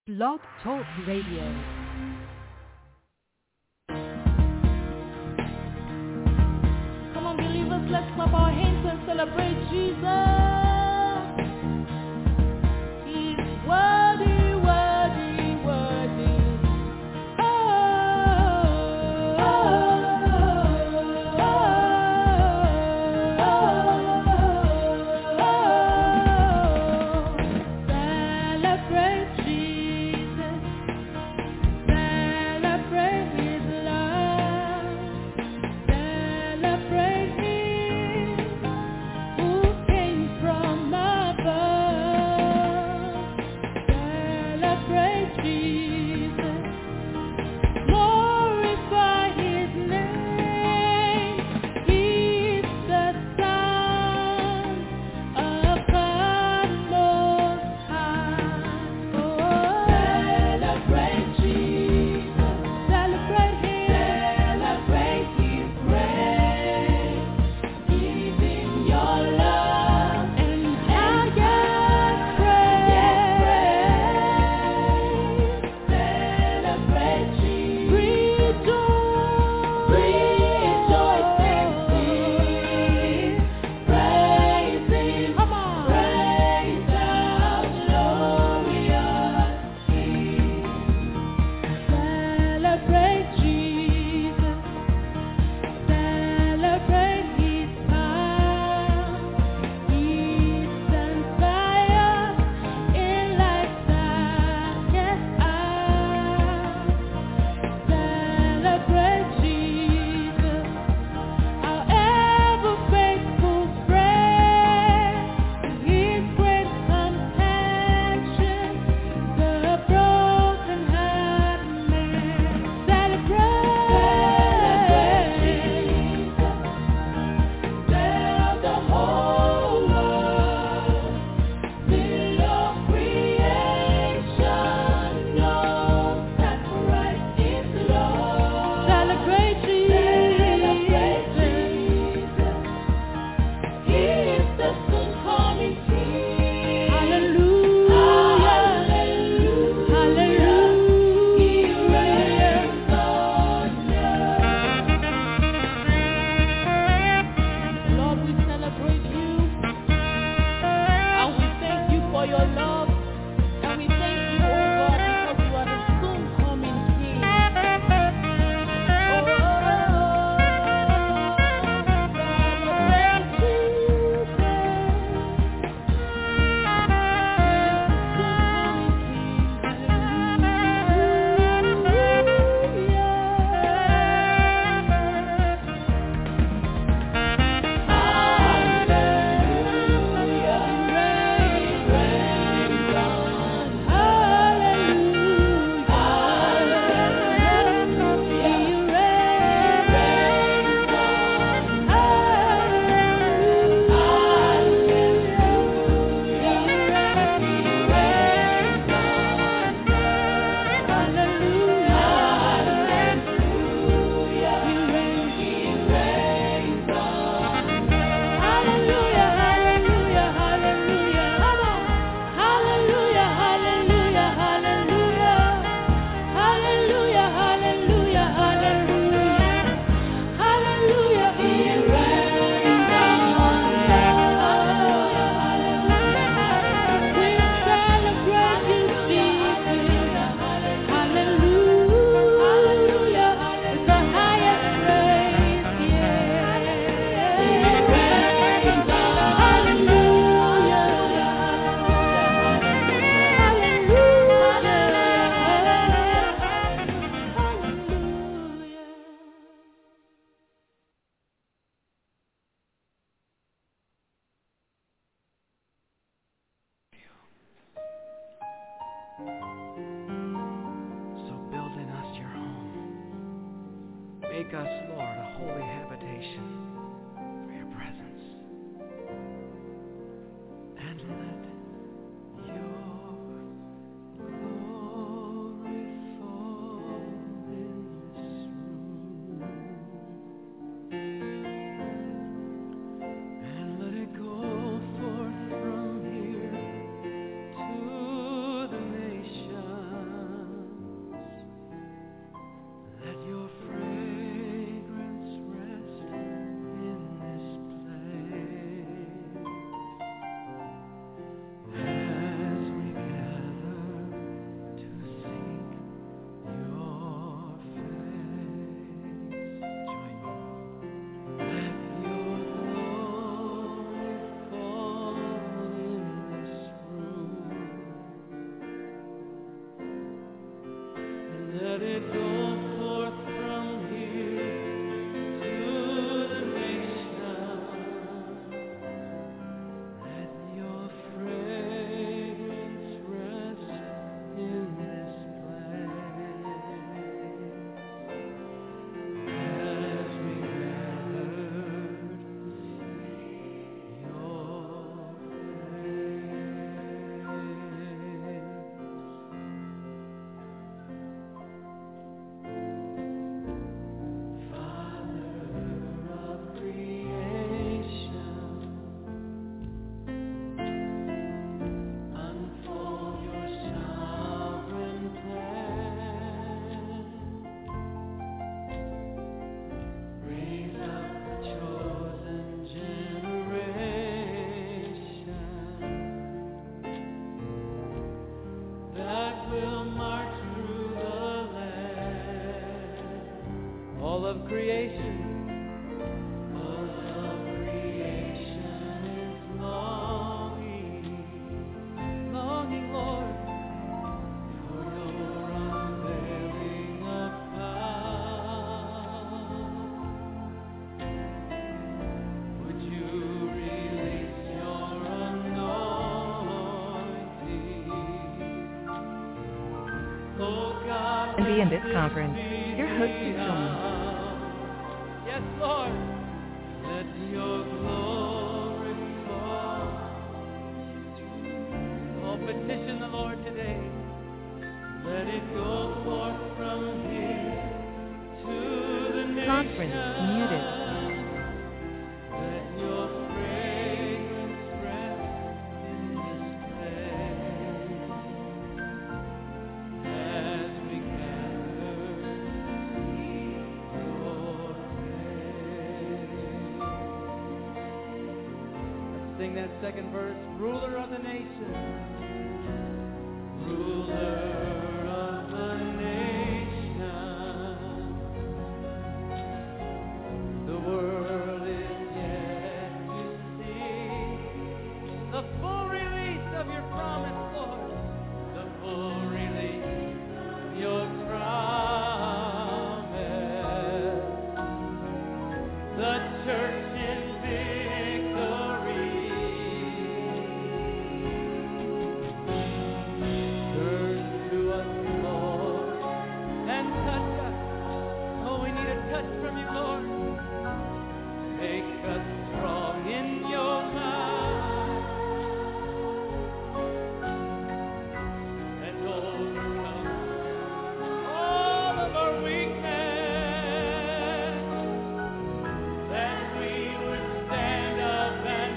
Blog Talk Radio. Come on, believers, let's clap our hands and celebrate Jesus. He's worthy, worthy, worthy. Celebrate Jesus. Celebrate His love. Celebrate Him who came from above. Celebrate Jesus. Glorify His name. He's the Son of God Most High. Oh, celebrate Jesus. Celebrate Him. Celebrate His grace. Give Him your love and highest praise. Celebrate Jesus. Rejoice. Rejoice and sing. Praise Him. Come on. Praise our glorious King. Celebrate Jesus. Celebrate His power. He's on fire in life's darkest hour. Celebrate Jesus, our ever faithful friend. His great compassion, the broken-hearted man. Celebrate Jesus, tell the whole world, fill of creation knows that Christ is Lord. Celebrate Jesus, He is the soon coming King. Hallelujah, hallelujah, hallelujah. He reigns on earth. Lord, we celebrate You, and we thank You for Your love, and we thank You, oh God, because You are the soon coming King. So build in us your home. Make us, Lord, a holy habitation for your presence. And let your glory fall in this room. And let it go forth from here to the nations. Let it go forth from here to the nations. Let your fragrance rest in this place. As we gathered to see your creation. All of creation is longing, Lord, for your unveiling of power. Would you release your anointing? Oh God, And be in this conference, your host is John. Yes, Lord, let your glory fall. Oh, petition the Lord today. Let it go forth from here to the nations. Conference muted. Let your fragrance rest in this place. As we gather to see your sing that second verse. Ruler of the nations. Ruler of the nations. The world is yet to see the full release of your promise, Lord. The full release of your promise. The church in victory. Turn to us, Lord, and touch us. Oh, we need a touch from you, Lord. Make us strong in your might and overcome all of our weakness, that we would stand up and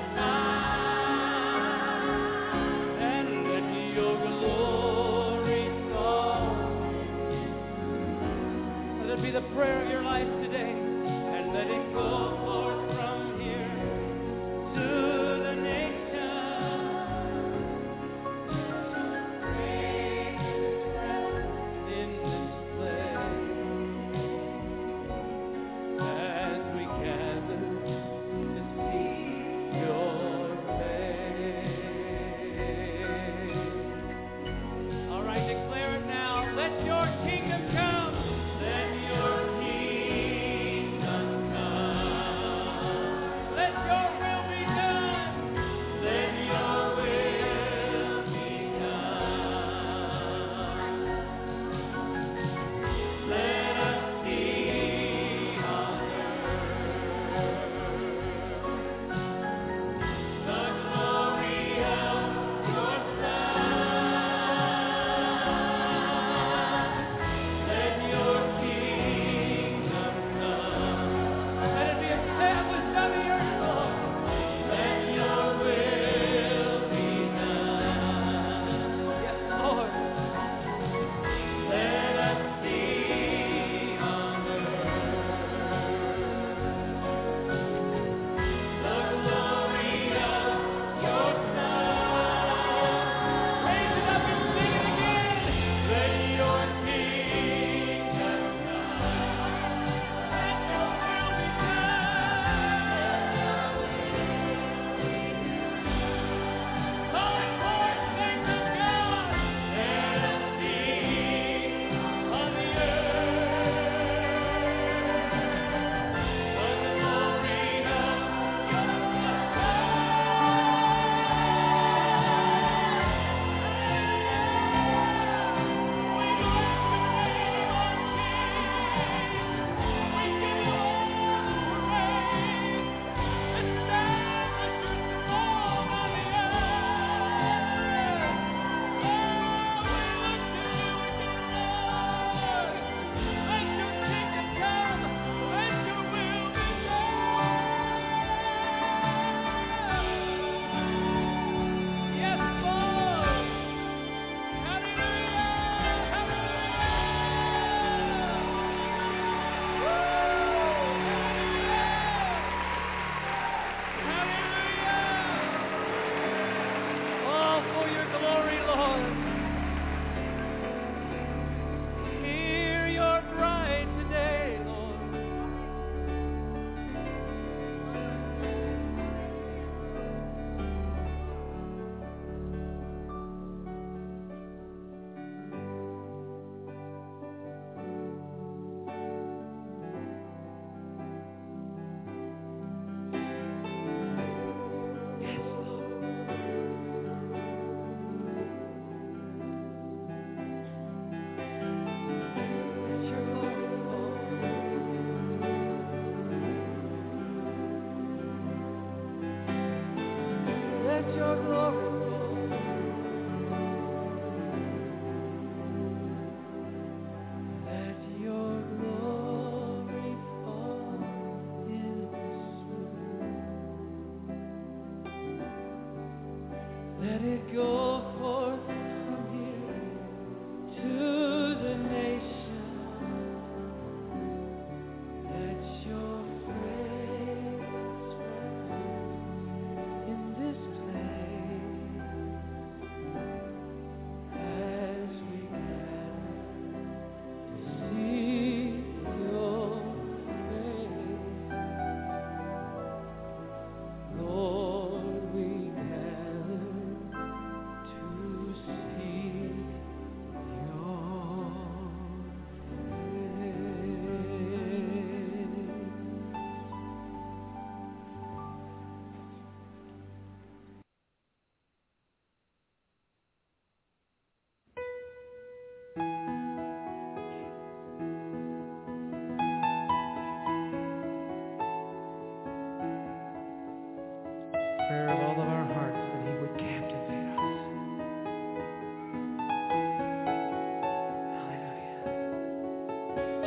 fight, and let your glory fall. Let it be the prayer of your life today, and let it go forth from here to the nations. In this place, as we gather to see your face. All right, declare it now. Let your kingdom come. Let your kingdom come.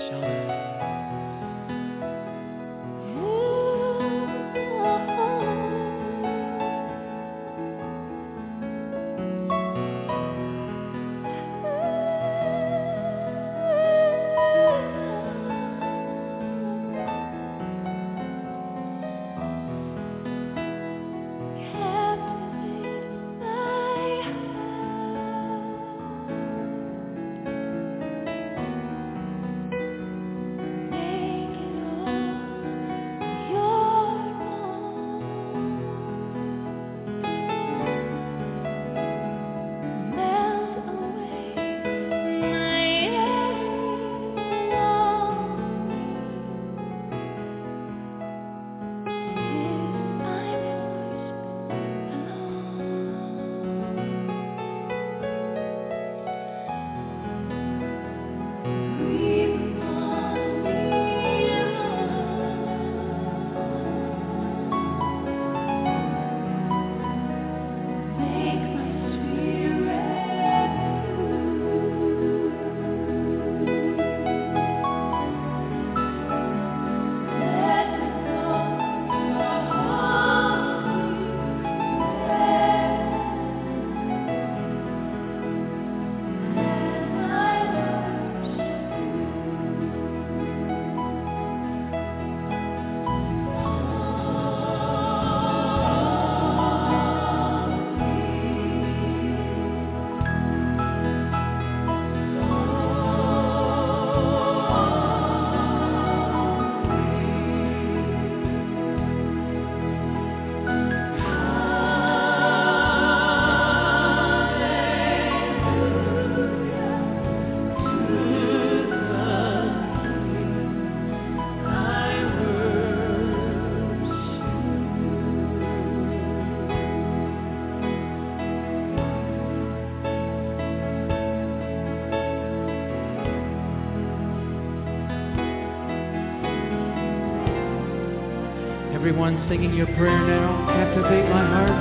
Everyone singing your prayer now. Captivate my heart.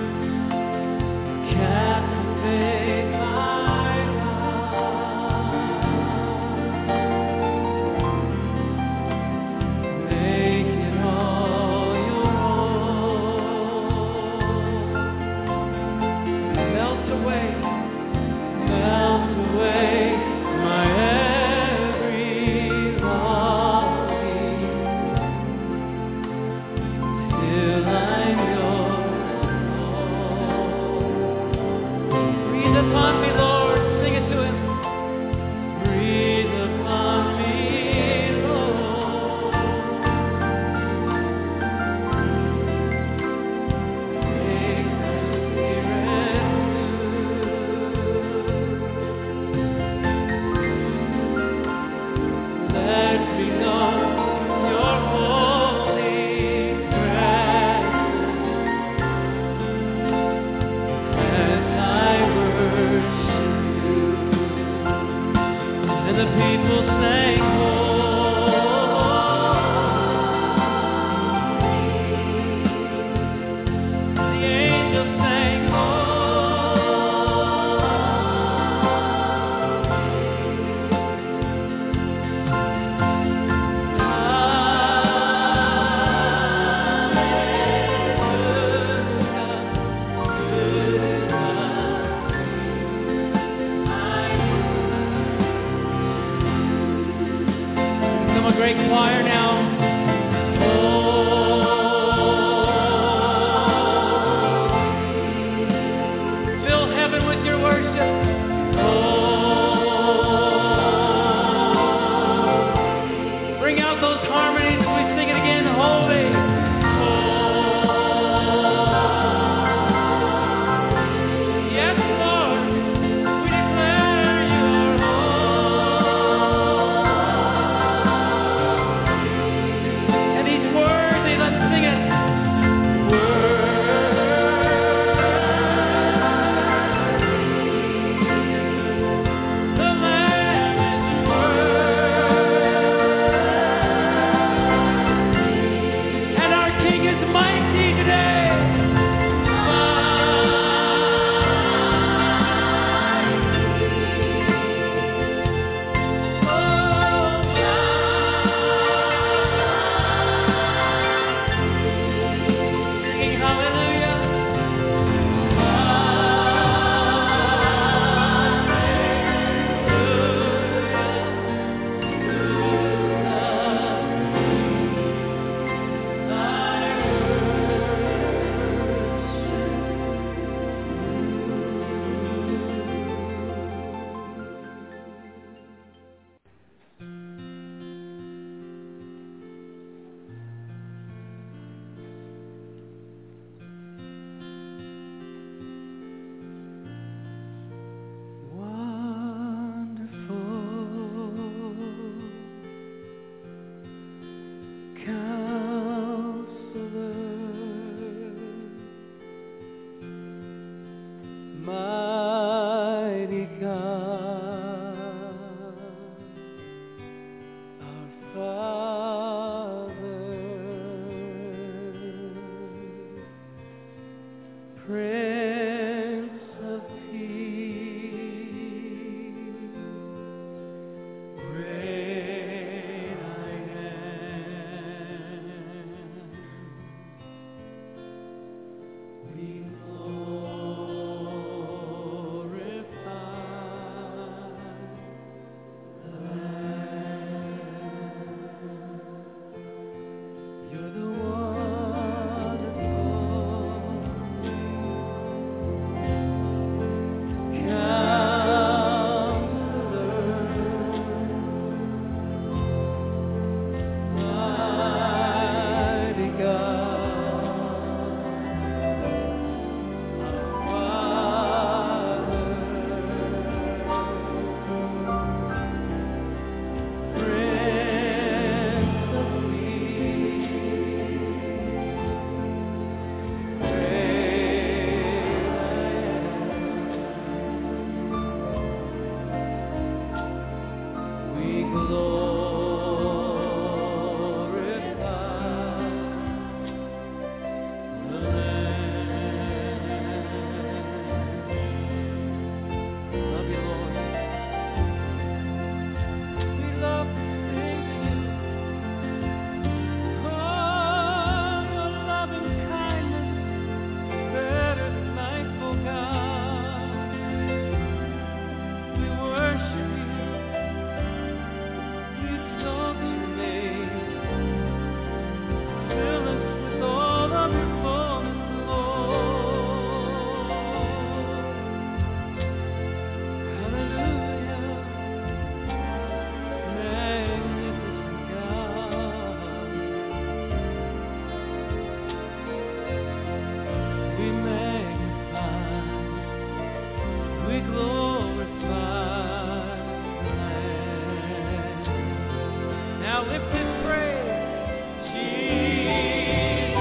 Captivate my heart. Make it all your own. Melt away my every longing. Till I'm yours alone. Breathe upon me, Lord. Sing it to Him. Breathe upon me, Lord. Make my spirit new. Let me know your holy presence as I worship you. And the people sang, holy. The angels sang, Come a great choir now. Fill heaven with your worship. Bring out those harmonies as we sing it again. Holy. Yes, Lord. We declare your holy. Now lift his praise. Jesus,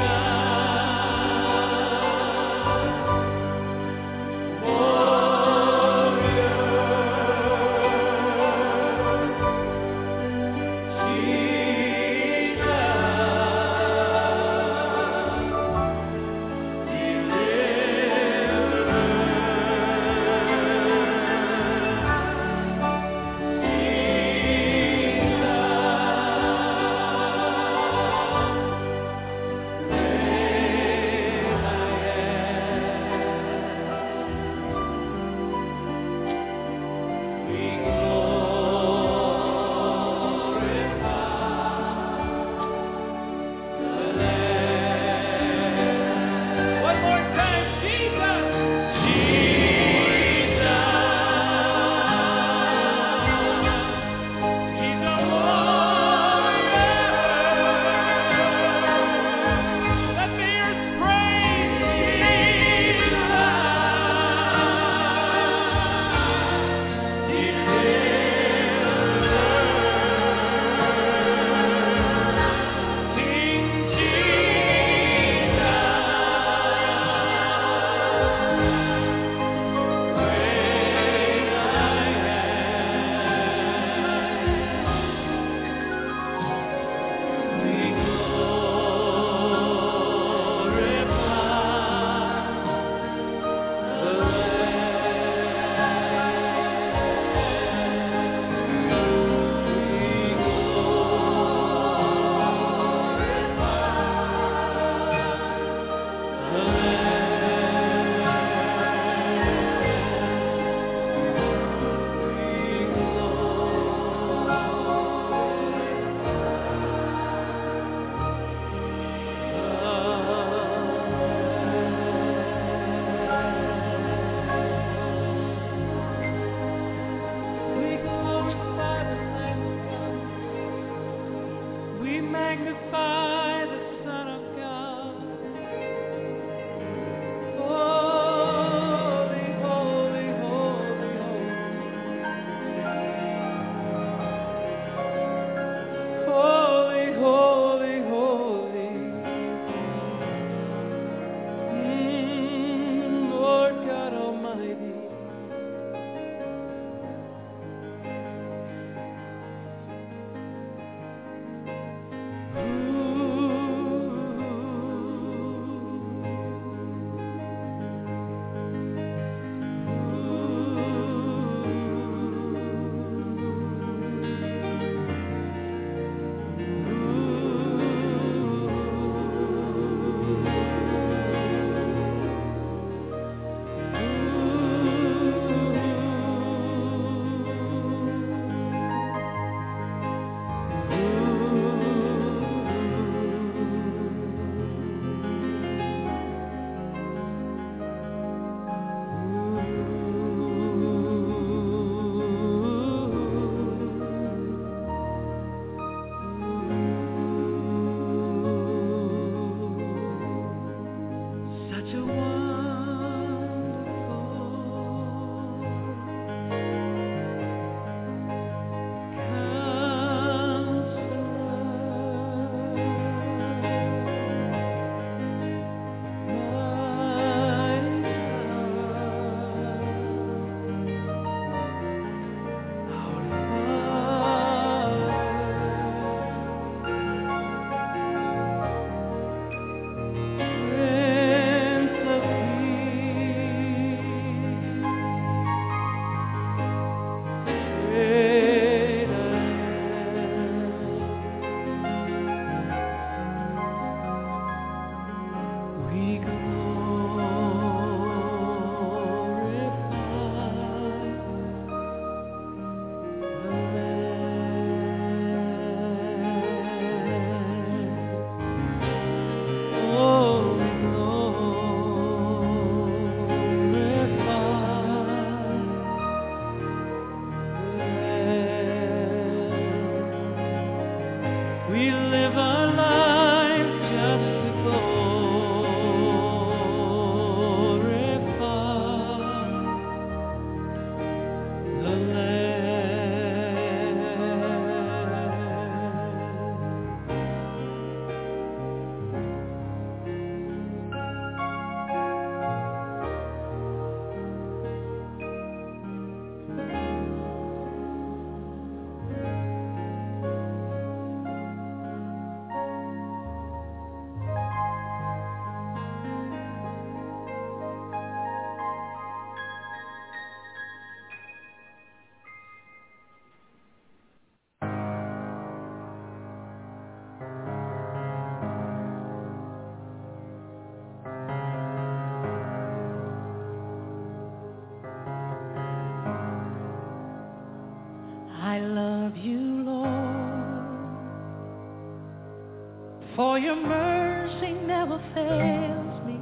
magnify the Son of God. Holy, holy, holy, holy. Holy, holy, holy. Lord God Almighty. Who I love you, Lord, for your mercy never fails me.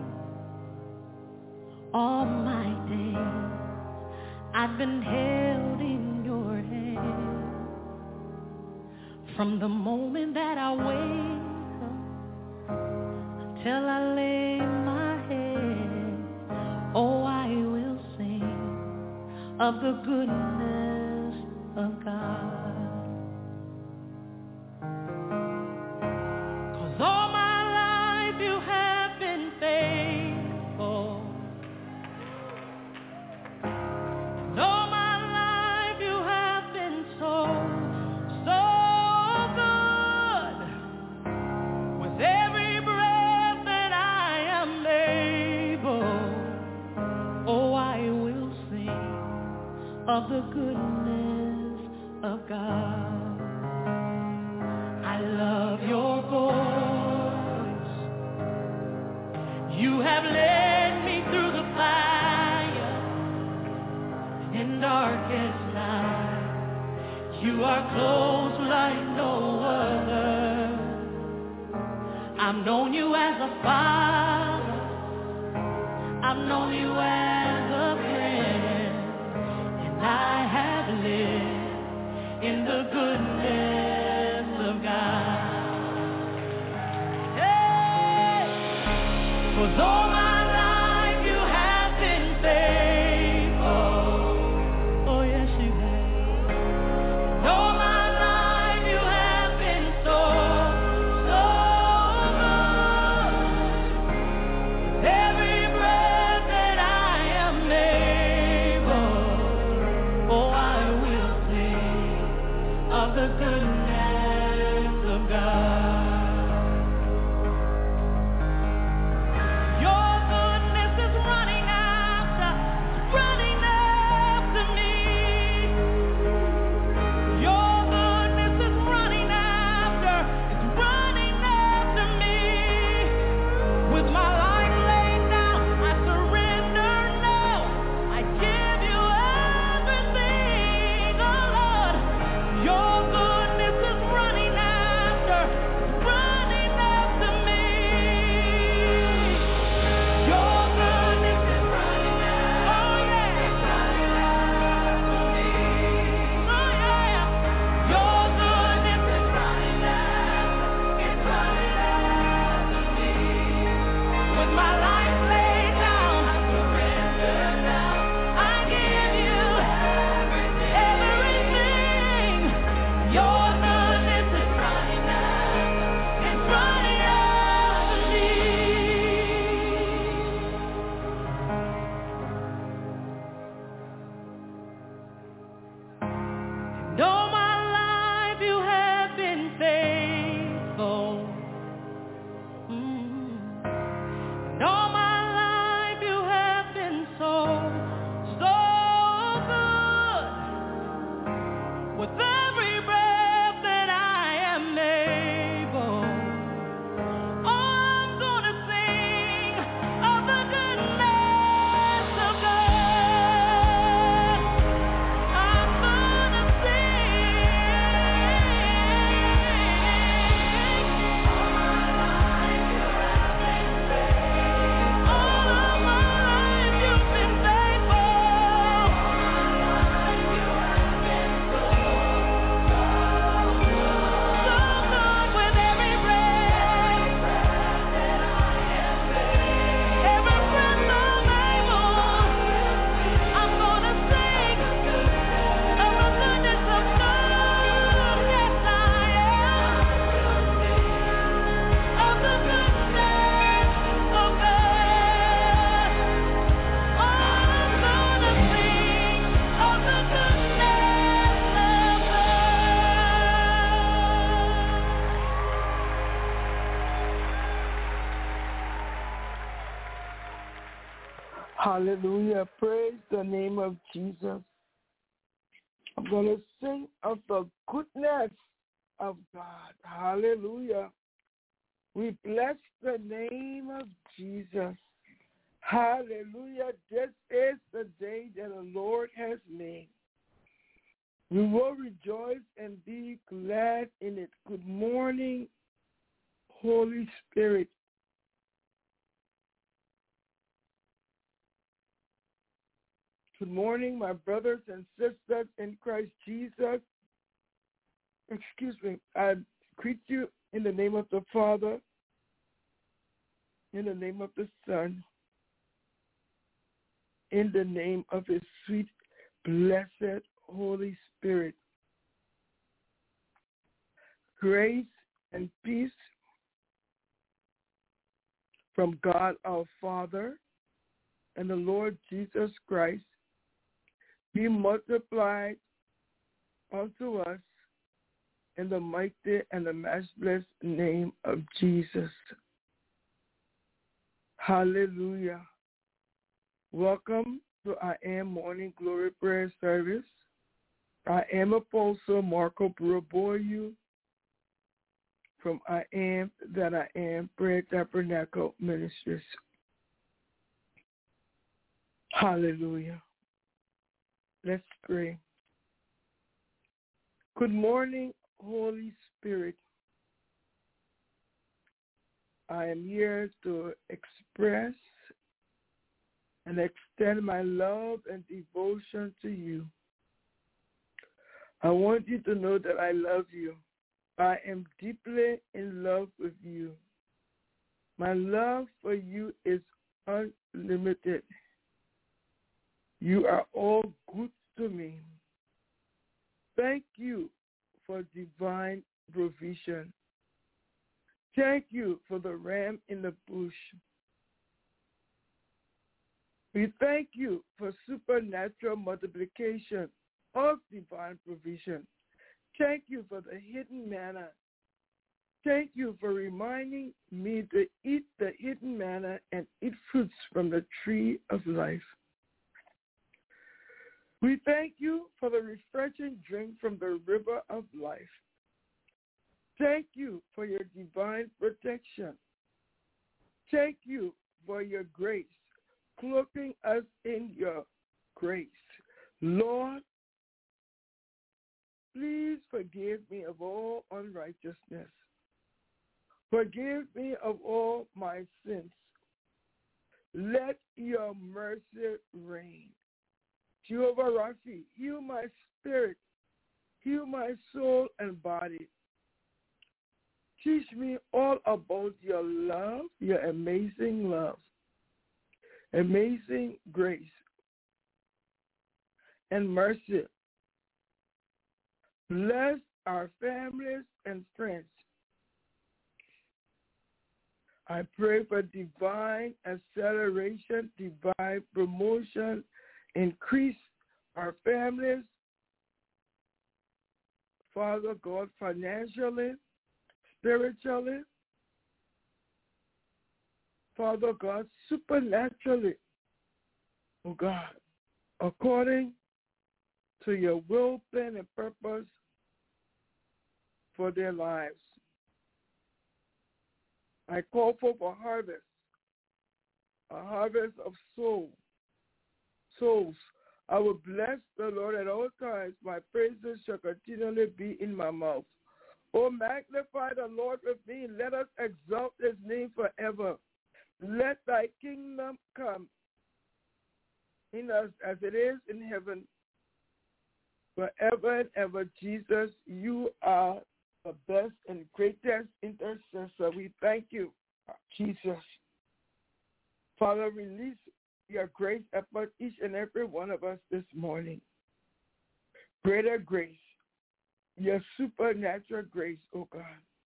All my days I've been held in your hand. From the moment that I wake up till I lay my head, oh, I will sing of the goodness of God. 'Cause all my life you have been faithful. And all my life you have been so good. With every breath that I am able, oh, I will sing of the goodness of God. I love your voice. You have led me through the fire in darkest night. You are close like no other. I've known you as a father. I've known you as a friend. And I have lived in the goodness of God. Hey! 'Cause all my life you have been faithful. Oh, yes, you have. And all my life you have been so good. Every breath that I am able, oh, I will sing of the goodness of God. Your goodness is running after me. Your goodness is running after me. With my life laid down, I surrender now. I give you everything, oh Lord. Your goodness is running after me. Your goodness is running after, oh yeah, it's running after me. Oh yeah, your goodness is running after, it's running after me. With my life laid down, I surrender now. I give you everything. Your goodness is running after, it's running after me. And all my life you have been faithful. And all my life you have been so good. With every breath that I am able, oh, I'm gonna sing of the goodness of God. I'm gonna sing. All my life you have been faithful. All of my life you've been faithful. All my life you have been so good. With every breath that I am able, every breath I'm able, I'm gonna sing of the goodness of God. Yes, I am. Of the goodness of God. Oh, I'm gonna sing of the goodness of Hallelujah. Praise the name of Jesus. I'm going to sing of the goodness of God. Hallelujah. We bless the name of Jesus. Hallelujah. This is the day that the Lord has made. We will rejoice and be glad in it. Good morning, Holy Spirit. Good morning, my brothers and sisters in Christ Jesus. I greet you in the name of the Father, in the name of the Son, in the name of his sweet, blessed Holy Spirit. Grace and peace from God our Father and the Lord Jesus Christ be multiplied unto us in the mighty and the matchless name of Jesus. Hallelujah. Welcome to I Am Morning Glory Prayer Service. I am Apostle Marco Buraboyu from I Am That I Am Prayer Tabernacle Ministries. Hallelujah. Let's pray. Good morning, Holy Spirit. I am here to express and extend my love and devotion to you. I want you to know that I love you. I am deeply in love with you. My love for you is unlimited. You are all good to me. Thank you for divine provision. Thank you for the ram in the bush. We thank you for supernatural multiplication of divine provision. Thank you for the hidden manna. Thank you for reminding me to eat the hidden manna and eat fruits from the tree of life. We thank you for the refreshing drink from the river of life. Thank you for your divine protection. Thank you for your grace, cloaking us in your grace. Lord, please forgive me of all unrighteousness. Forgive me of all my sins. Let your mercy reign. Jehovah Rapha, heal my spirit, heal my soul and body. Teach me all about your love, your amazing love, amazing grace, and mercy. Bless our families and friends. I pray for divine acceleration, divine promotion, increase our families, Father God, financially, spiritually, Father God, supernaturally, oh God, according to your will, plan, and purpose for their lives. I call for a harvest of souls. I will bless the Lord at all times. My praises shall continually be in my mouth. Oh, magnify the Lord with me. Let us exalt his name forever. Let thy kingdom come in us as it is in heaven. Forever and ever, Jesus, you are the best and greatest intercessor. We thank you, Jesus. Father, release your grace upon each and every one of us this morning. Greater grace, your supernatural grace, oh God.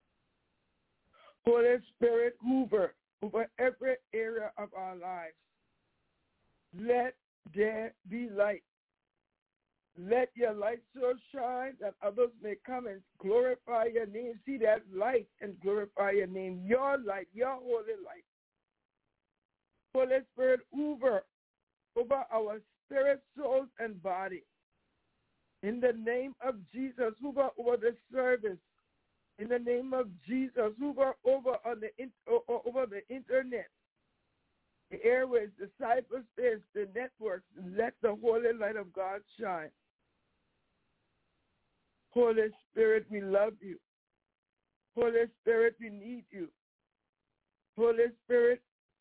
Holy Spirit, hover over every area of our lives. Let there be light. Let your light so shine that others may come and glorify your name. See that light and glorify your name. Your light, your holy light. Holy Spirit, hover over our spirit, souls, and body. In the name of Jesus, hover over the service. In the name of Jesus, hover over the internet, the airways, the cyberspace, the networks. Let the holy light of God shine. Holy Spirit, we love you. Holy Spirit, we need you. Holy Spirit,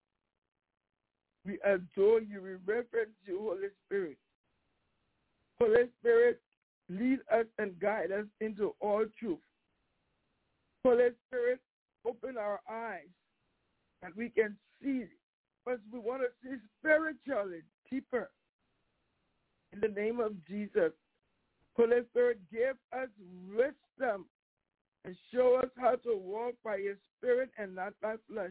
we adore you. We reverence you, Holy Spirit. Holy Spirit, lead us and guide us into all truth. Holy Spirit, open our eyes that we can see, but we want to see spiritually deeper. In the name of Jesus, Holy Spirit, give us wisdom and show us how to walk by your Spirit and not by flesh.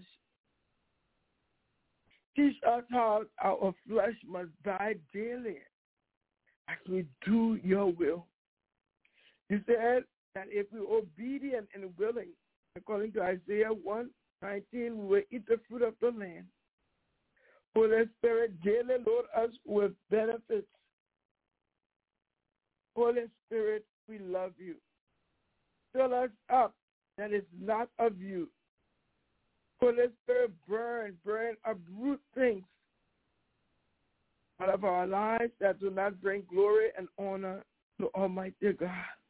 Teach us how our flesh must die daily as we do your will. You said that if we're obedient and willing, according to Isaiah 1:19, we will eat the fruit of the land. Holy Spirit, daily load us with benefits. Holy Spirit, we love you. Fill us up that is not of you. Holy Spirit, burn, uproot things out of our lives that do not bring glory and honor to Almighty God.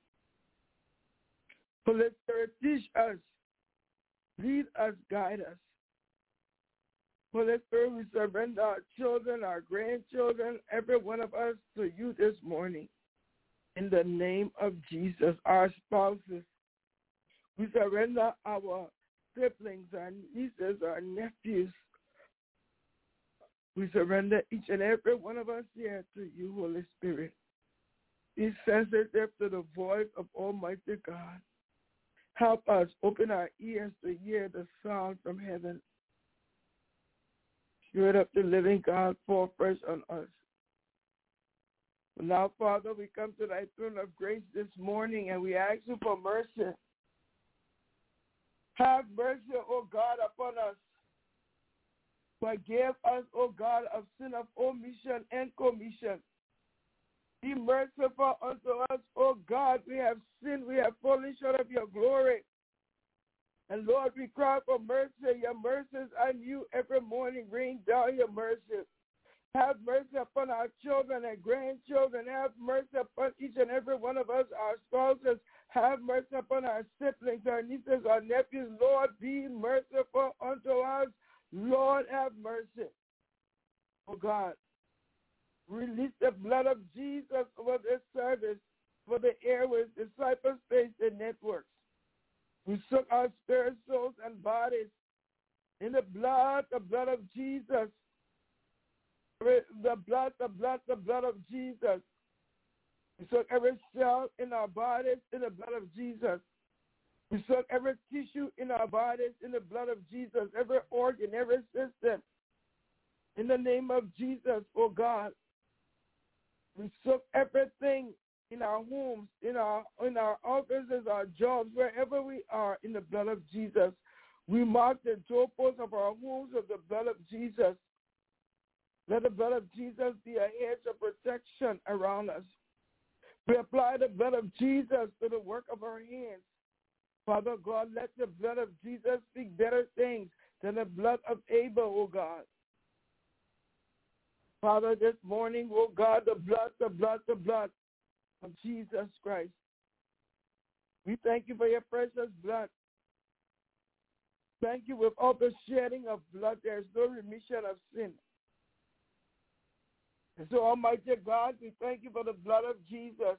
Holy Spirit, teach us, lead us, guide us. Holy Spirit, we surrender our children, our grandchildren, every one of us to you this morning. In the name of Jesus, our spouses, we surrender our siblings, our nieces, our nephews. We surrender each and every one of us here to you, Holy Spirit. Be sensitive to the voice of Almighty God. Help us open our ears to hear the sound from heaven. Spirit of the living God, fall fresh on us. Now, Father, we come to thy throne of grace this morning and we ask you for mercy. Have mercy, O God, upon us. Forgive us, O God, of sin of omission and commission. Be merciful unto us, O God. We have sinned. We have fallen short of your glory. And Lord, we cry for mercy. Your mercies are new every morning. Rain down your mercy. Have mercy upon our children and grandchildren. Have mercy upon each and every one of us, our spouses. Have mercy upon our siblings, our nieces, our nephews. Lord, be merciful unto us. Lord, have mercy. Oh God, release the blood of Jesus over this service, for the airways, the cyberspace, the networks. We soak our spirit, souls, and bodies in the blood of Jesus. The blood of Jesus. We soak every cell in our bodies in the blood of Jesus. We soak every tissue in our bodies in the blood of Jesus, every organ, every system. In the name of Jesus, oh God. We soak everything in our homes, in our offices, our jobs, wherever we are, in the blood of Jesus. We mark the doorposts of our homes with the blood of Jesus. Let the blood of Jesus be a hedge of protection around us. We apply the blood of Jesus to the work of our hands. Father God, let the blood of Jesus speak better things than the blood of Abel, oh God. Father, this morning, oh God, the blood of Jesus Christ. We thank you for your precious blood. Thank you. Without the shedding of blood, there is no remission of sin. And so, Almighty God, we thank you for the blood of Jesus.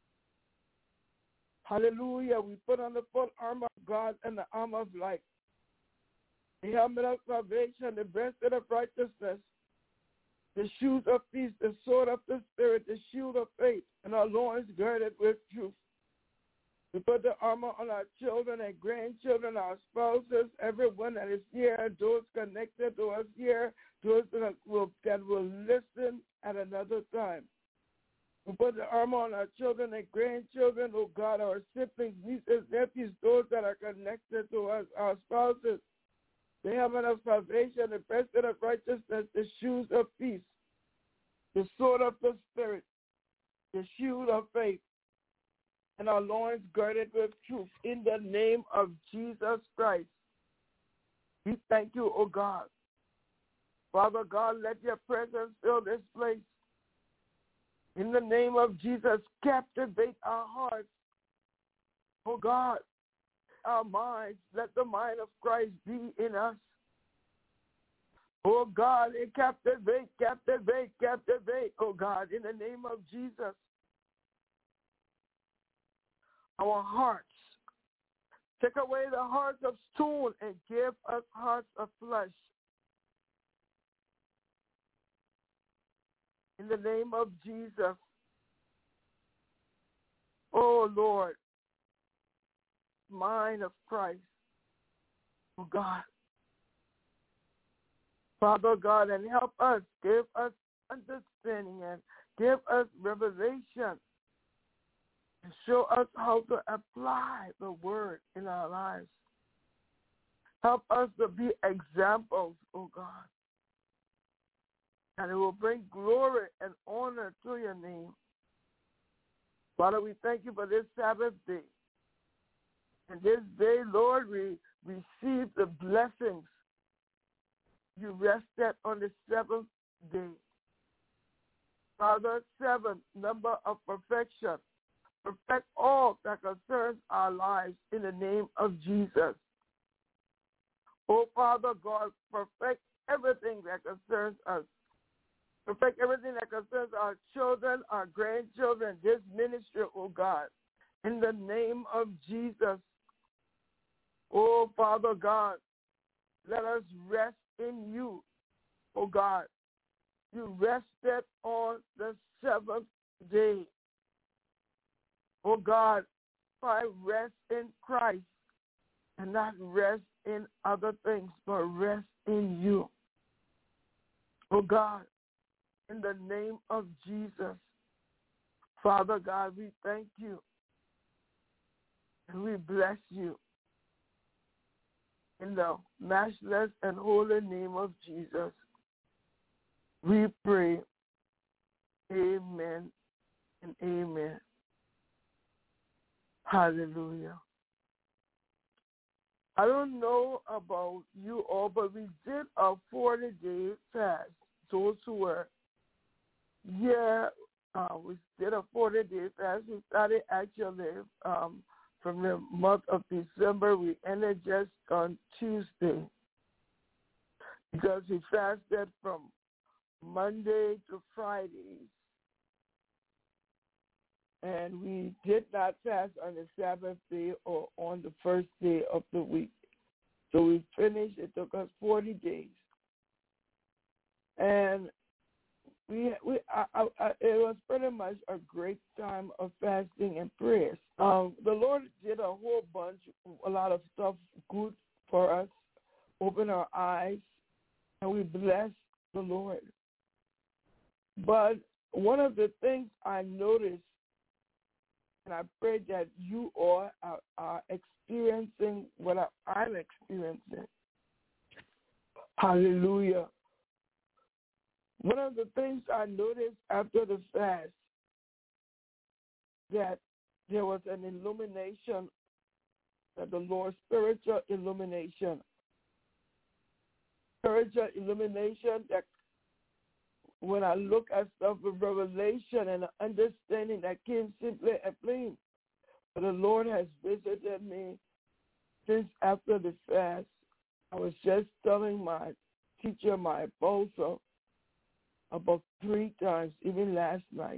Hallelujah. We put on the full armor of God and the armor of light, the helmet of salvation, the breastplate of righteousness, the shoes of peace, the sword of the Spirit, the shield of faith, and our loins girded with truth. We put the armor on our children and grandchildren, our spouses, everyone that is here, and those connected to us here, those that will listen at another time. We put the armor on our children and grandchildren, oh God, our siblings, nieces, nephews, those that are connected to us, our spouses, the helmet of salvation, the breastplate of righteousness, the shoes of peace, the sword of the Spirit, the shield of faith, and our loins girded with truth. In the name of Jesus Christ, we thank you, O God. Father God, let your presence fill this place. In the name of Jesus, captivate our hearts. Oh God, our minds, let the mind of Christ be in us. Oh God, captivate, oh God, in the name of Jesus. Our hearts. Take away the hearts of stone and give us hearts of flesh. In the name of Jesus. Oh Lord, mind of Christ. Oh God. Father God, and help us, give us understanding and give us revelation and show us how to apply the word in our lives. Help us to be examples, oh God, and it will bring glory and honor to your name. Father, we thank you for this Sabbath day. And this day, Lord, we receive the blessings. You rested on the seventh day. Father, 7, number of perfection. Perfect all that concerns our lives in the name of Jesus. Oh, Father God, perfect everything that concerns us. Perfect everything that concerns our children, our grandchildren, this ministry, oh God, in the name of Jesus. Oh, Father God, let us rest in you, oh God. You rested on the seventh day. Oh God, I rest in Christ and not rest in other things, but rest in you. Oh God, in the name of Jesus, Father God, we thank you and we bless you. In the matchless and holy name of Jesus, we pray. Amen and amen. Hallelujah. I don't know about you all, but we did a 40-day fast. Those who were, we did a 40-day fast. We started actually from the month of December. We ended just on Tuesday because we fasted from Monday to Friday. And we did not fast on the Sabbath day or on the first day of the week. So we finished. It took us 40 days. And it was pretty much a great time of fasting and prayers. The Lord did a whole bunch, a lot of stuff good for us, open our eyes, and we bless the Lord. But one of the things I noticed, and I pray that you all are experiencing what I'm experiencing. Hallelujah. One of the things I noticed after the fast, that there was an illumination, that the Lord's spiritual illumination that when I look at stuff with revelation and understanding that came simply and plain. But the Lord has visited me since after the fast. I was just telling my teacher, my apostle, about 3 times, even last night,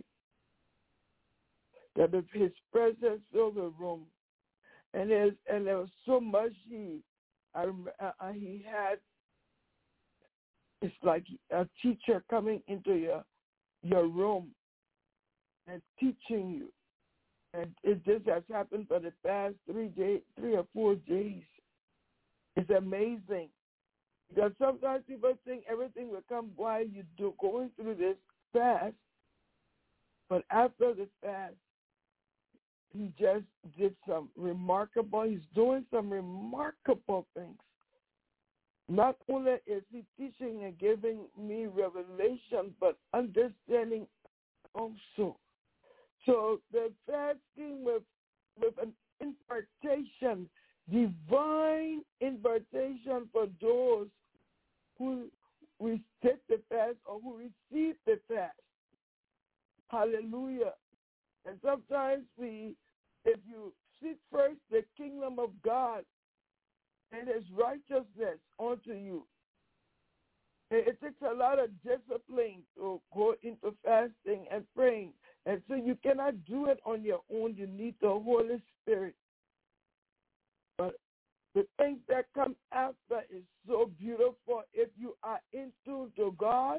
that his presence filled the room. And there was so much he had. It's like a teacher coming into your room and teaching you. And this has happened for the past 3 or 4 days. It's amazing. Because sometimes people think everything will come while you're going through this fast. But after the fast, he just did he's doing some remarkable things. Not only is he teaching and giving me revelation, but understanding also. So the fasting with an impartation, divine impartation for those who take the fast or who receive the fast. Hallelujah. And sometimes if you seek first the kingdom of God and his righteousness unto you. It takes a lot of discipline to go into fasting and praying. And so you cannot do it on your own. You need the Holy Spirit. But the things that come after is so beautiful. If you are in tune to God,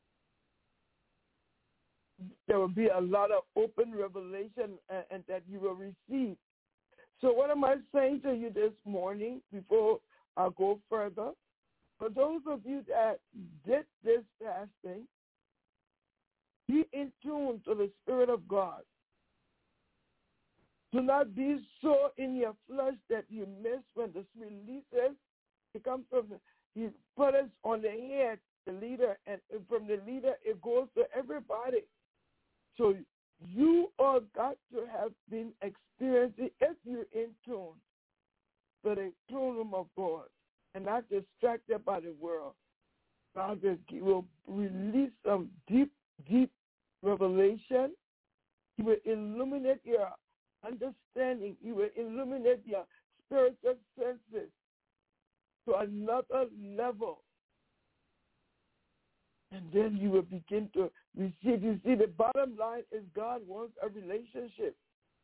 there will be a lot of open revelation and that you will receive. So what am I saying to you this morning before I go further? For those of you that did this fasting, be in tune to the Spirit of God. Do not be so in your flesh that you miss when this releases. It comes from, he put us on the head, the leader, and from the leader it goes to everybody. So you all got to have been experiencing, if you're in tune, to the throne room of God and not distracted by the world. God will release some deep, deep revelation. He will illuminate your understanding. He will illuminate your spiritual senses to another level. And then you will begin to receive. You see, the bottom line is God wants a relationship.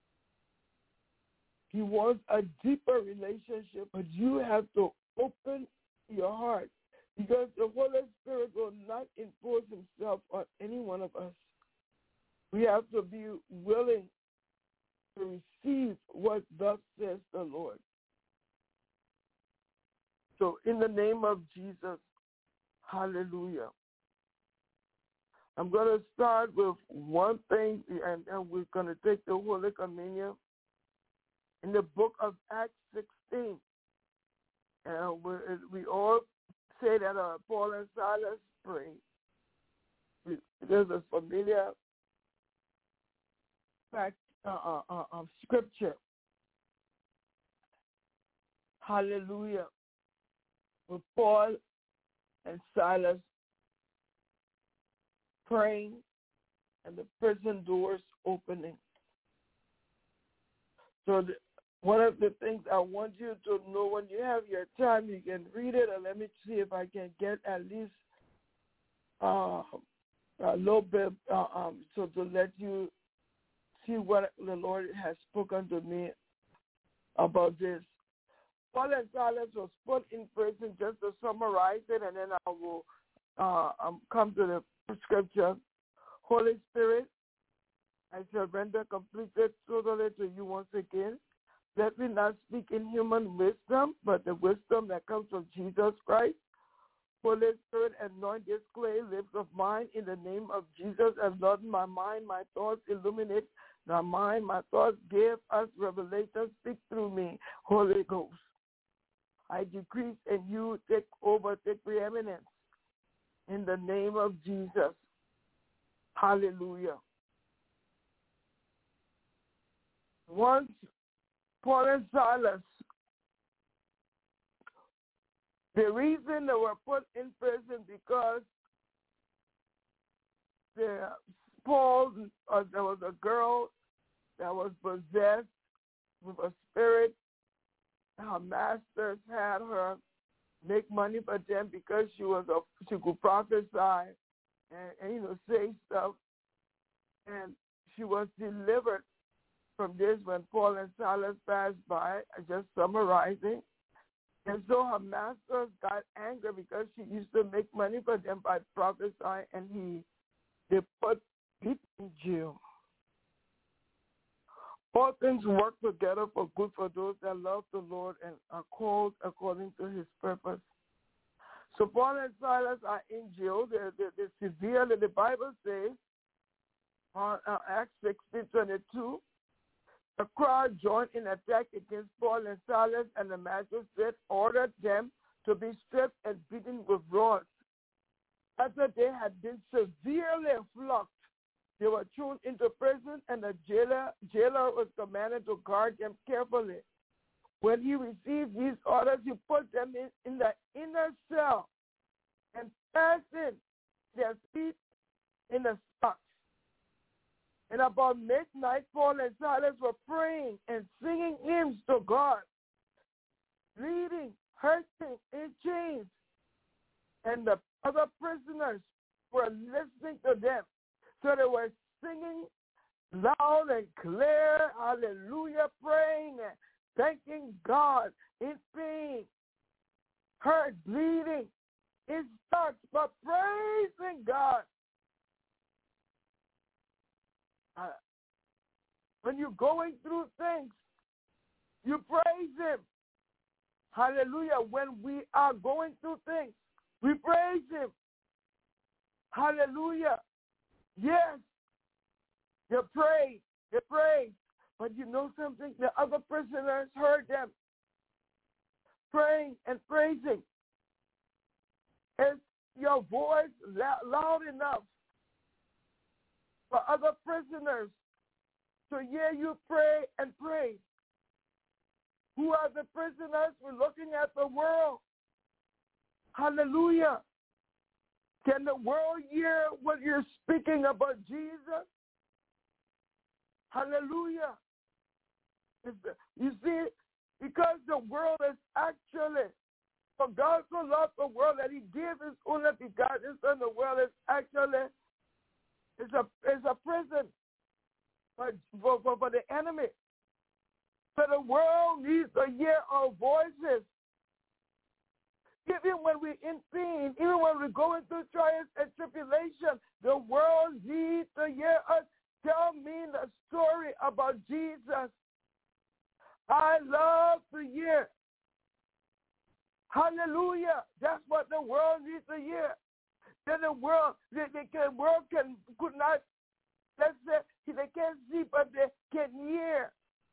He wants a deeper relationship, but you have to open your heart because the Holy Spirit will not impose himself on any one of us. We have to be willing to receive what thus says the Lord. So in the name of Jesus, hallelujah. I'm going to start with one thing, and we're going to take the Holy Communion in the book of Acts 16. And we all say that Paul and Silas prayed. There's a familiar fact, scripture. Hallelujah. With Paul and Silas praying and the prison doors opening. So one of the things I want you to know, when you have your time, you can read it, and let me see if I can get at least a little bit so to let you see what the Lord has spoken to me about this. Paul and Silas was put in prison, just to summarize it, and then I will come to the scripture. Holy Spirit, I surrender completely, totally to you once again. Let me not speak in human wisdom, but the wisdom that comes from Jesus Christ. Holy Spirit, anoint this clay lips of mine in the name of Jesus. Enlighten my mind, my thoughts, illuminate my mind, my thoughts. Give us revelation. Speak through me, Holy Ghost. I decrease and you take over, take preeminence. In the name of Jesus. Hallelujah. Once Paul and Silas, the reason they were put in prison because there was a girl that was possessed with a spirit. Her masters had her make money for them because she could prophesy and say stuff. And she was delivered from this when Paul and Silas passed by, just summarizing. And so her masters got angry because she used to make money for them by prophesying, and they put people in jail. All things work together for good for those that love the Lord and are called according to his purpose. So Paul and Silas are in jail. They're severely, the Bible says, on Acts 16:22, the crowd joined in attack against Paul and Silas, and the magistrate ordered them to be stripped and beaten with rods. After they had been severely flogged, they were thrown into prison, and the jailer was commanded to guard them carefully. When he received these orders, he put them in the inner cell and fastened their feet in the stocks. And about midnight, Paul and Silas were praying and singing hymns God, bleeding, hurting, in chains. And the other prisoners were listening to them. So they were singing loud and clear, hallelujah, praying and thanking God in pain, hurt, bleeding, in such, but praising God. When you're going through things, you praise Him. Hallelujah. When we are going through things, we praise Him. Hallelujah. Yes. You pray. But you know something? The other prisoners heard them praying and praising. Is your voice loud enough for other prisoners to hear you pray and praise? Who are the prisoners? We're looking at the world. Hallelujah. Can the world hear what you're speaking about Jesus? Hallelujah. You see, because the world is actually, for God so loved the world that He gave His only begotten Son, the world is actually, it's a prison for the enemy. So the world needs to hear our voices. Even when we're in pain, even when we're going through trials and tribulation, the world needs to hear us. Tell me the story about Jesus. I love to hear. Hallelujah. That's what the world needs to hear. Then the world, could not, let's say, they can't see, but they can hear.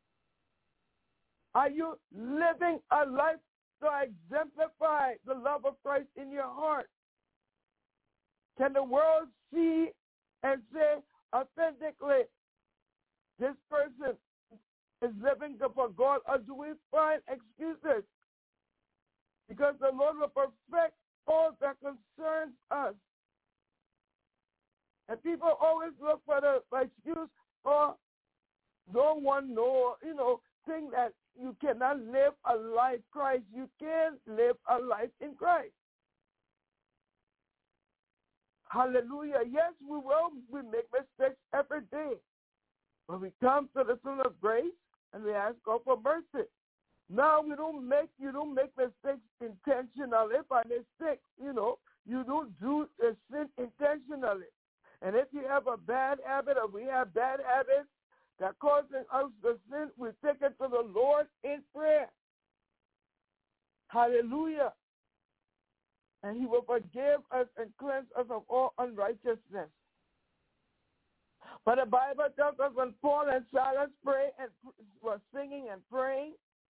Are you living a life to exemplify the love of Christ in your heart? Can the world see and say authentically, this person is living for God, or do we find excuses? Because the Lord will perfect all that concerns us. And people always look for the excuse or don't want think that you cannot live a life Christ. You can live a life in Christ. Hallelujah. Yes, we make mistakes every day. When we come to the throne of grace and we ask God for mercy. Now you don't make mistakes intentionally by mistake. You don't do a sin intentionally. And if you have a bad habit or we have bad habits that causing us to sin, we take it to the Lord in prayer. Hallelujah. And He will forgive us and cleanse us of all unrighteousness. But the Bible tells us when Paul and Silas prayed and were singing and praying,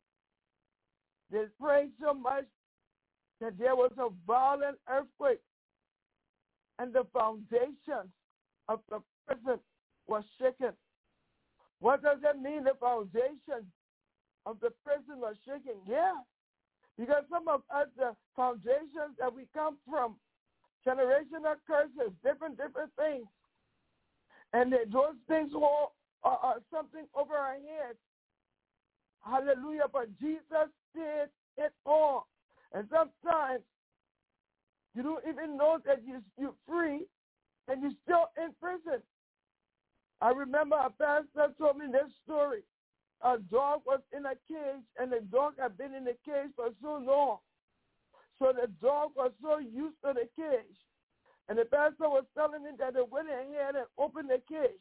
they prayed so much that there was a violent earthquake and the foundations of the prison was shaken. What does that mean, the foundation of the prison was shaking? Yeah, because some of us, the foundations that we come from, generational curses, different things, and those things are something over our heads. Hallelujah, but Jesus did it all. And sometimes you don't even know that you're free and you're still in prison. I remember a pastor told me this story. A dog was in a cage, and the dog had been in the cage for so long. So the dog was so used to the cage. And the pastor was telling me that they went ahead and opened the cage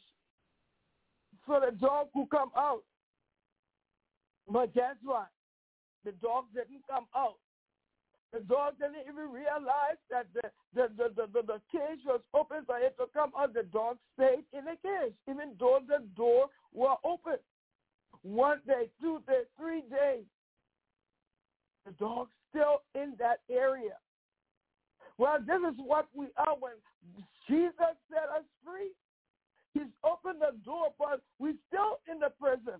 so the dog could come out. But guess what? The dog didn't come out. The dog didn't even realize that the cage was open for it to come out. The dog stayed in the cage, even though the door was open. 1 day, 2 days, 3 days. The dog's still in that area. Well, this is what we are when Jesus set us free. He's opened the door, but we're still in the prison.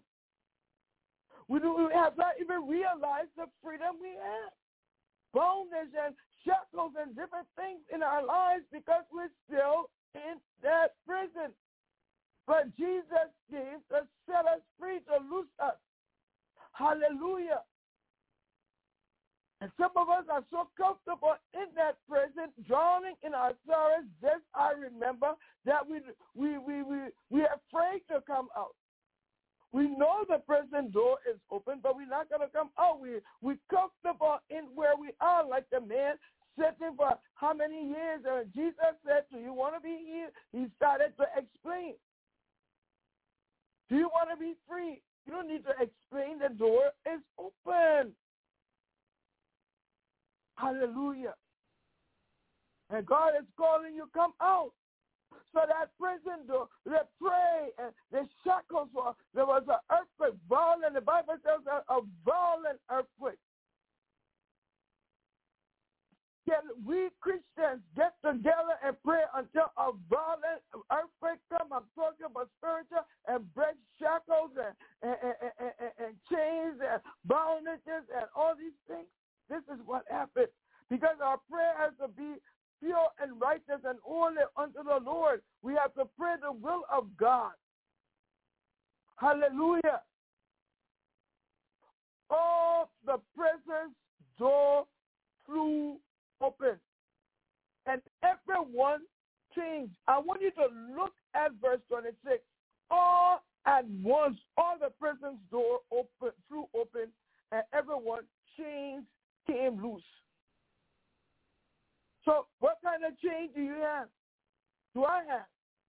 We have not even realized the freedom we have. Bondage and shackles and different things in our lives because we're still in that prison. But Jesus came to set us free, to loose us. Hallelujah. And some of us are so comfortable in that prison, drowning in our sorrows. This I remember that we're afraid to come out. We know the prison door is open, but we're not going to come out. We're comfortable in where we are, like the man sitting for how many years? And Jesus said, do you want to be healed? He started to explain. Do you want to be free? You don't need to explain. The door is open. Hallelujah. And God is calling you, come out. So that prison door, they pray, and the shackles were, there was an earthquake, violent. The Bible says a violent earthquake. Can we Christians get together and pray until a violent earthquake comes? I'm talking about spiritual, and break shackles and chains and bondages and all these things. This is what happened. Because our prayer has to be pure and righteous and only unto the Lord. We have to pray the will of God. Hallelujah. All the prison's door flew open, and everyone changed. I want you to look at verse 26. All at once, all the prison's door flew open, and everyone chains came loose. So what kind of chain do you have? Do I have?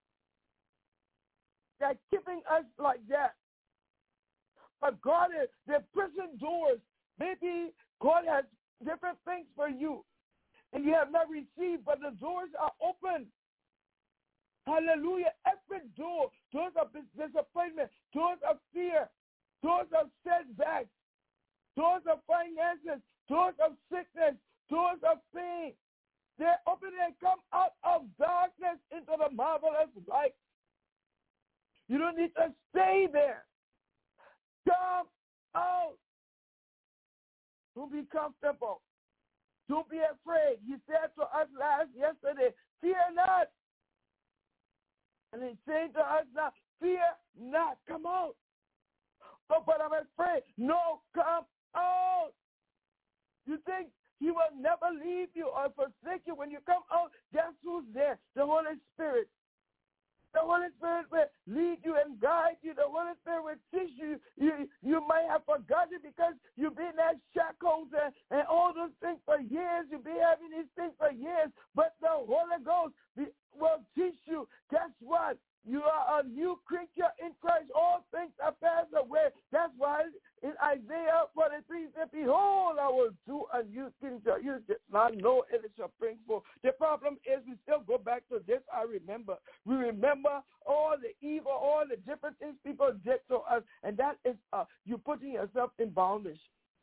They're keeping us like that. But God is, the prison doors, maybe God has different things for you, and you have not received, but the doors are open. Hallelujah. Every door, doors of disappointment, doors of fear, doors of setbacks, doors of finances, doors of sickness, doors of pain. They open and come out of darkness into the marvelous light. You don't need to stay there. Come out. Don't be comfortable. Don't be afraid. He said to us yesterday, fear not. And he's saying to us now, fear not. Come out. Oh, but I'm afraid. No, come out. You think he will never leave you or forsake you. When you come out, guess who's there? The Holy Spirit. The Holy Spirit will lead you and guide you. The Holy Spirit will teach you. You might have forgotten because you've been at shackles and all those things for years. You've been having these things for years. But the Holy Ghost will teach you. Guess what? You are a new creature in Christ. All things are passed away. That's why in Isaiah 43 said, behold, I will do a new thing. You did not know it shall bring forth. The problem is we still go back to this. I remember. We remember all the evil, all the different things people did to us. And that is you putting yourself in bondage.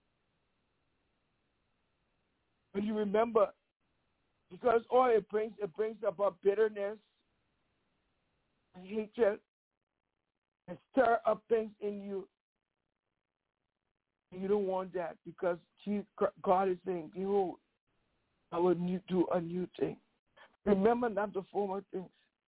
When you remember, because all it brings about bitterness, and hatred, and stir up things in you. And you don't want that because God is saying, behold, I will do a new thing. Remember not the former things.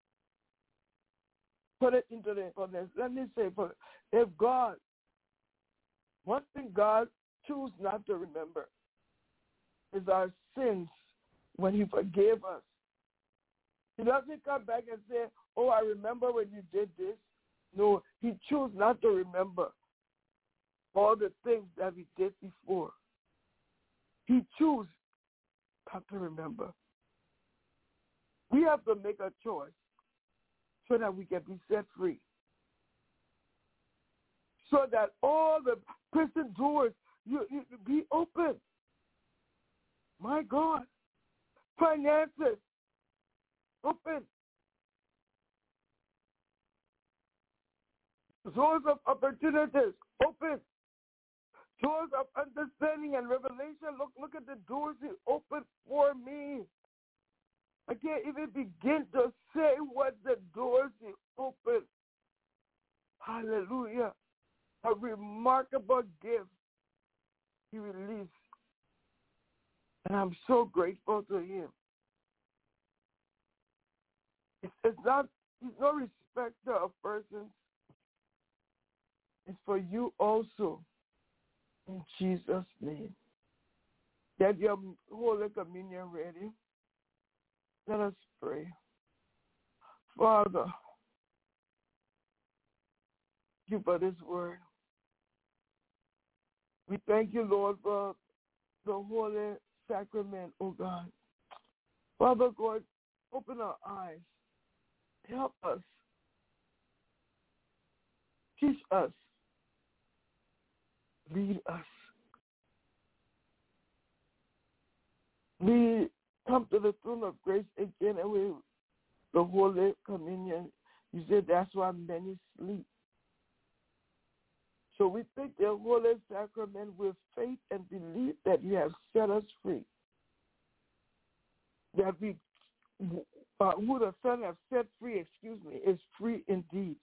Put it into the furnace. Let me say, if God, one thing God chooses not to remember is our sins when he forgave us. He doesn't come back and say, oh, I remember when you did this. No, he chose not to remember all the things that we did before. He chose not to remember. We have to make a choice so that we can be set free. So that all the prison doors you be open. My God. Finances. Open. Doors of opportunities. Open. Doors of understanding and revelation. Look at the doors he opened for me. I can't even begin to say what the doors he opened. Hallelujah. A remarkable gift he released. And I'm so grateful to him. He's no respecter of persons. It's for you also In Jesus' name. Get your Holy Communion ready. Let us pray. Father, thank you for this word. We thank you, Lord, for the Holy Sacrament, oh God. Father God, open our eyes. Help us. Teach us. Lead us. We come to the throne of grace again and we the Holy Communion. You said that's why many sleep. So we take the Holy Sacrament with faith and belief that you have set us free. That we, who the Son has set free, is free indeed.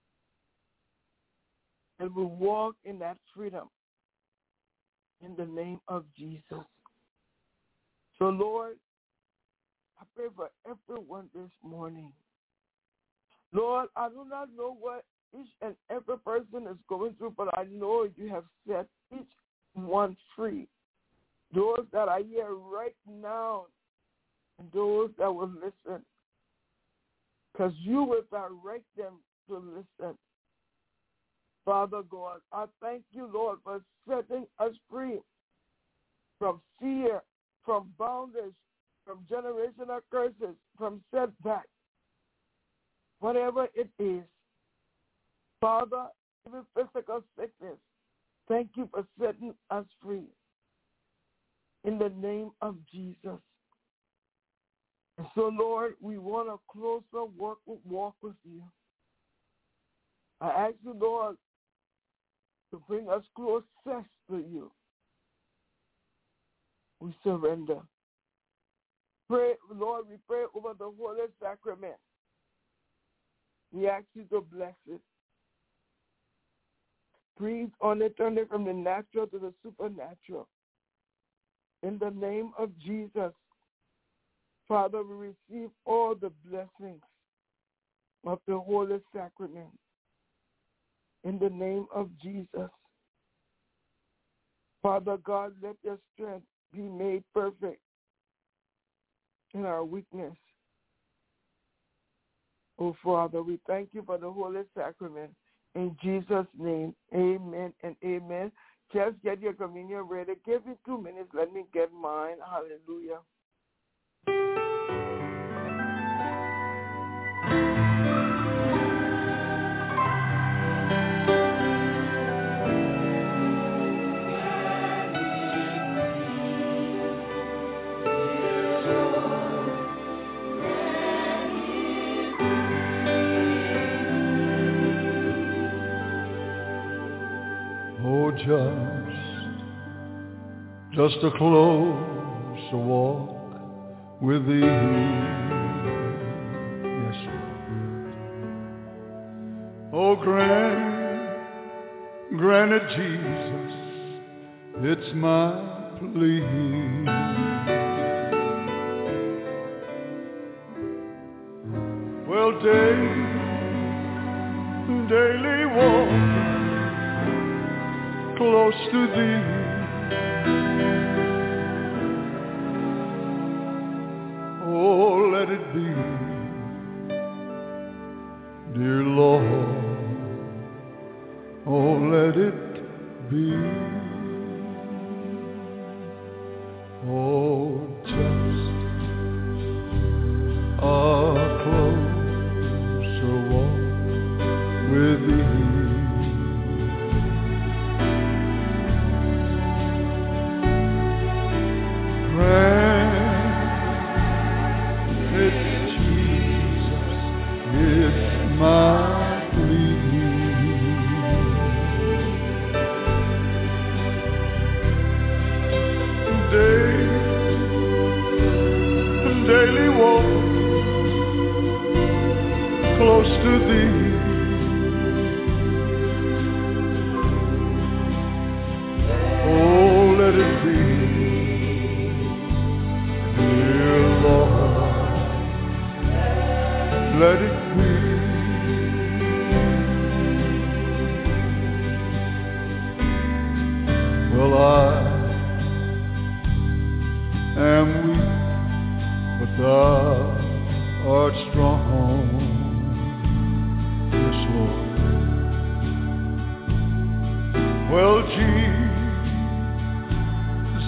And we walk in that freedom in the name of Jesus. So, Lord, I pray for everyone this morning. Lord, I do not know what each and every person is going through, but I know you have set each one free. Those that are here right now and those that will listen, because you will direct them to listen. Father God, I thank you, Lord, for setting us free from fear, from bondage, from generational curses, from setbacks, whatever it is. Father, even physical sickness, thank you for setting us free. In the name of Jesus. And so, Lord, we want a closer walk with you. I ask you, Lord, to bring us closer to you. We surrender. Pray, Lord, we pray over the Holy Sacrament. We ask you to bless it. Breathe on it, turn it from the natural to the supernatural. In the name of Jesus, Father, we receive all the blessings of the Holy Sacrament. In the name of Jesus. Father God, let your strength be made perfect in our weakness. Oh, Father, we thank you for the Holy Sacrament. In Jesus' name, amen and amen. Just get your communion ready. Give me 2 minutes. Let me get mine. Hallelujah. Oh, just a closer walk with thee. Yes, Lord. Oh, grant it, Jesus, it's my plea. Well, daily walk close to thee. Oh, let it be, dear Lord. Oh, let it be. Oh, just a closer walk with thee. Daily walk close to thee. Oh, let it be, dear Lord, let it be.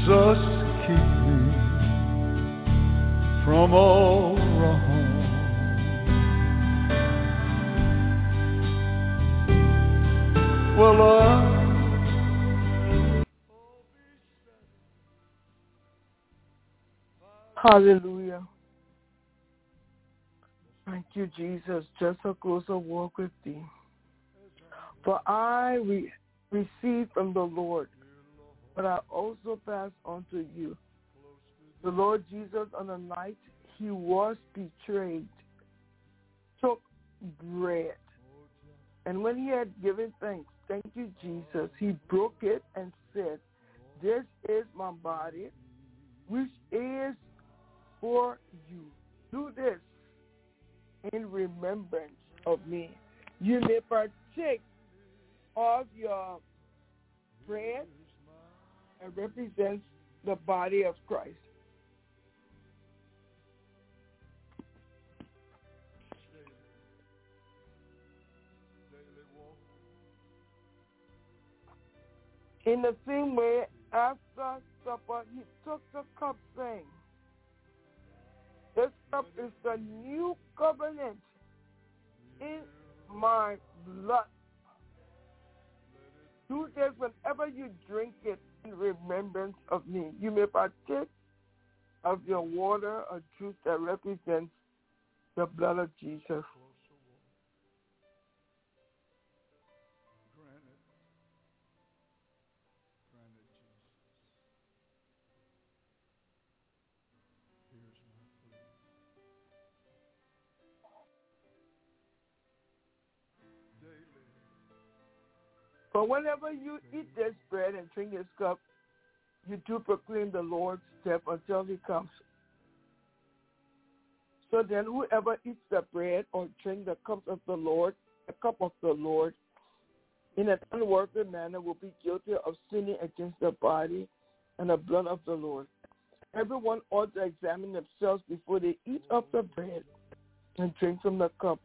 Jesus, keep me from all wrong. Well, Hallelujah. Thank you, Jesus. Just a closer walk with thee. For I received from the Lord, but I also pass on to you. The Lord Jesus, on the night he was betrayed, took bread. And when he had given thanks, thank you, Jesus, he broke it and said, this is my body, which is for you. Do this in remembrance of me. You may partake of your bread and represents the body of Christ. In the same way, after supper, he took the cup, saying, this cup is the new covenant in my blood. Do this whenever you drink it in remembrance of me. You may partake of your water or juice that represents the blood of Jesus. But whenever you eat this bread and drink this cup, you do proclaim the Lord's death until he comes. So then whoever eats the bread or drinks the cup of the Lord, in an unworthy manner will be guilty of sinning against the body and the blood of the Lord. Everyone ought to examine themselves before they eat of the bread and drink from the cup.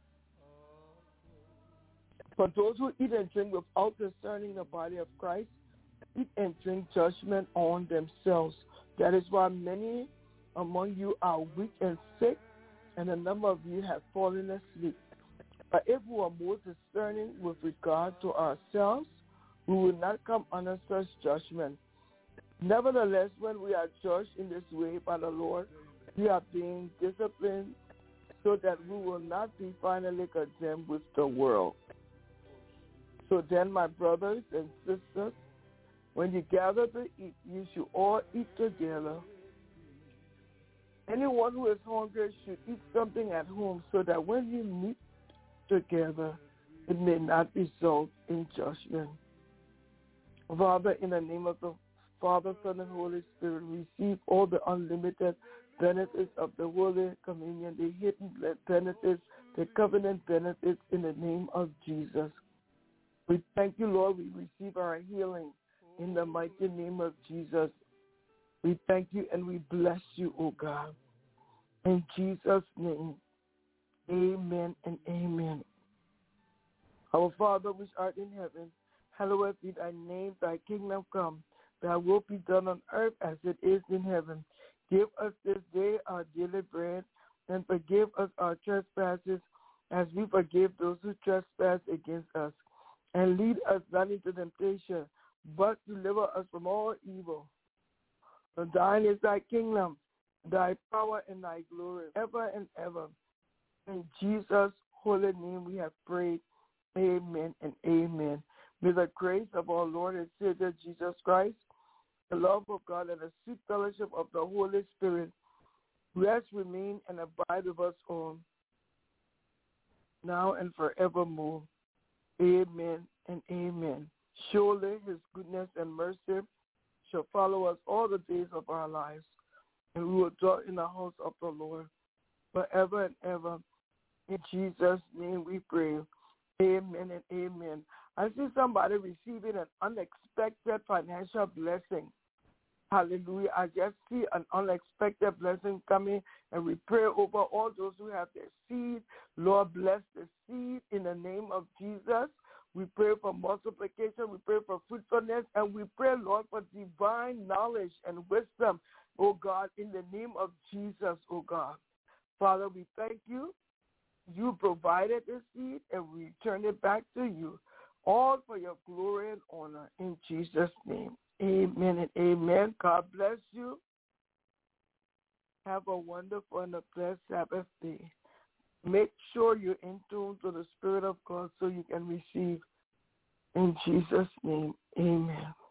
For those who eat and drink without discerning the body of Christ, eat and drink judgment on themselves. That is why many among you are weak and sick, and a number of you have fallen asleep. But if we are more discerning with regard to ourselves, we will not come under such judgment. Nevertheless, when we are judged in this way by the Lord, we are being disciplined so that we will not be finally condemned with the world. So then, my brothers and sisters, when you gather to eat, you should all eat together. Anyone who is hungry should eat something at home so that when you meet together, it may not result in judgment. Father, in the name of the Father, Son, and Holy Spirit, receive all the unlimited benefits of the Holy Communion, the hidden benefits, the covenant benefits in the name of Jesus. We thank you, Lord. We receive our healing in the mighty name of Jesus. We thank you and we bless you, O God. In Jesus' name, amen and amen. Our Father which art in heaven, hallowed be thy name, thy kingdom come. Thy will be done on earth as it is in heaven. Give us this day our daily bread, and forgive us our trespasses as we forgive those who trespass against us. And lead us not into temptation, but deliver us from all evil. For thine is thy kingdom, thy power, and thy glory, ever and ever. In Jesus' holy name we have prayed. Amen and amen. May the grace of our Lord and Savior Jesus Christ, the love of God, and the sweet fellowship of the Holy Spirit rest, remain, and abide with us all, now and forevermore. Amen and amen. Surely his goodness and mercy shall follow us all the days of our lives, and we will dwell in the house of the Lord forever and ever. In Jesus' name we pray. Amen and amen. I see somebody receiving an unexpected financial blessing. Hallelujah. I just see an unexpected blessing coming, and we pray over all those who have their seed. Lord, bless the seed in the name of Jesus. We pray for multiplication. We pray for fruitfulness. And we pray, Lord, for divine knowledge and wisdom, oh God, in the name of Jesus, oh God. Father, we thank you. You provided the seed, and we turn it back to you, all for your glory and honor. In Jesus' name, amen and amen. God bless you. Have a wonderful and a blessed Sabbath day. Make sure you're in tune to the Spirit of God so you can receive. In Jesus' name, amen.